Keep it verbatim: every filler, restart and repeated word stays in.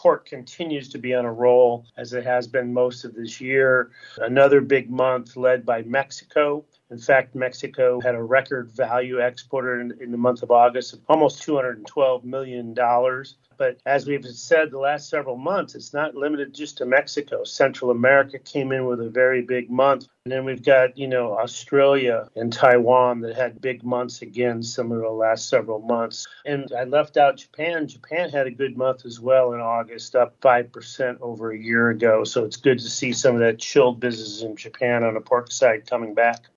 pork continues to be on a roll, as it has been most of this year. Another big month led by Mexico. In fact, Mexico had a record value exporter in, in the month of August of almost two hundred twelve million dollars. But as we've said the last several months, it's not limited just to Mexico. Central America came in with a very big month. And then we've got, you know, Australia and Taiwan that had big months again, similar to the last several months. And I left out Japan. Japan had a good month as well in August, up five percent over a year ago. So it's good to see some of that chilled business in Japan on the pork side coming back.